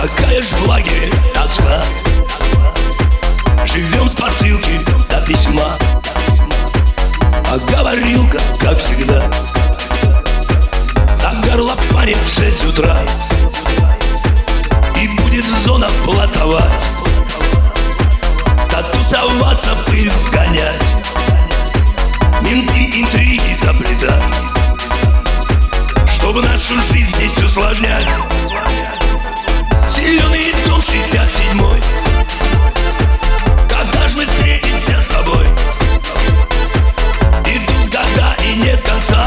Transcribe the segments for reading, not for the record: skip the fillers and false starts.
Какая ж в лагере тоска. Живем с посылки до письма, а говорилка, как всегда, загорлопанит в 6 утра. И будет зона плотовать, да тусоваться, пыль гонять, менты интриги заплетать, чтобы нашу жизнь здесь усложнять. Зеленый дом 67-й, когда ж мы встретимся с тобой? Идут года и нет конца,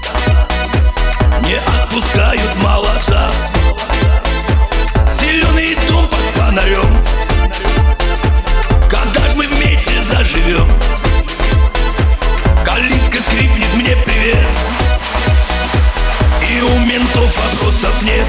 не отпускают молодца. Зеленый дом под фонарем, когда ж мы вместе заживем? Калитка скрипнет, мне привет, и у ментов вопросов нет.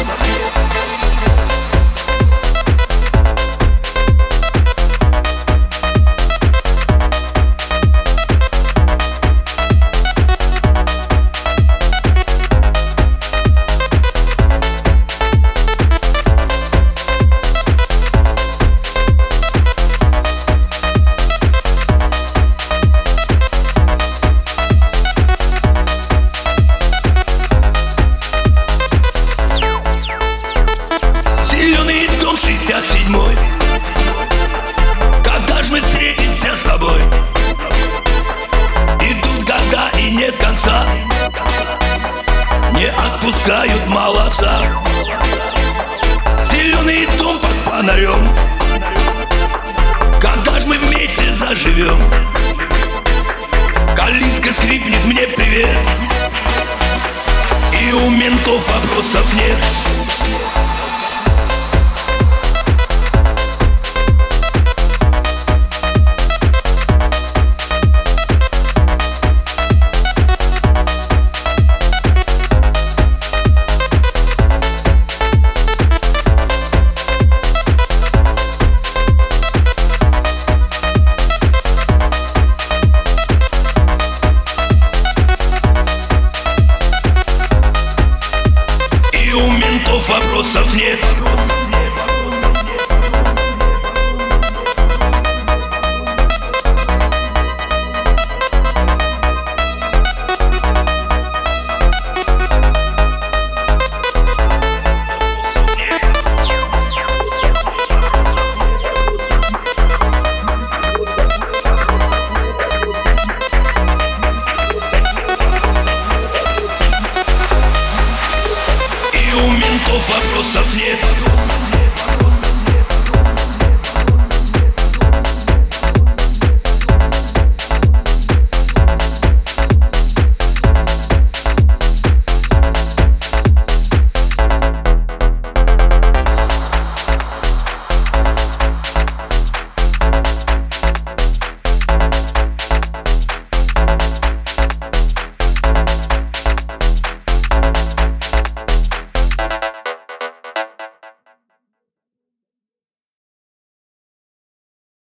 Зеленый дом 67-й, когда ж мы встретимся с тобой? Идут года и нет конца, не отпускают молодца. Зеленый дом под фонарем, когда ж мы вместе заживем? Калитка скрипнет, мне привет, и у ментов вопросов нет. Вопросов нет. Вопросов нет.